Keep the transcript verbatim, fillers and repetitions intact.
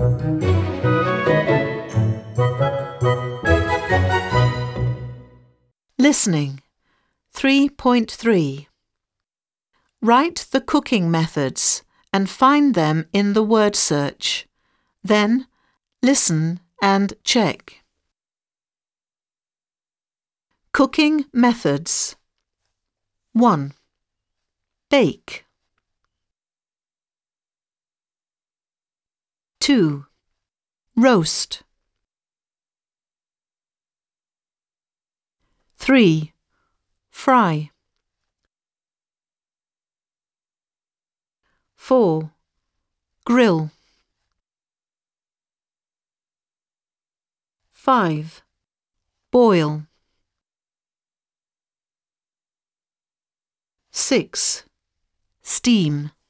Listening. three point three. Write the cooking methods and find them in the word search. Then, listen and check. Cooking methods. one. Bake. two. Roast. three. Fry. four. Grill. five. Boil. six. Steam.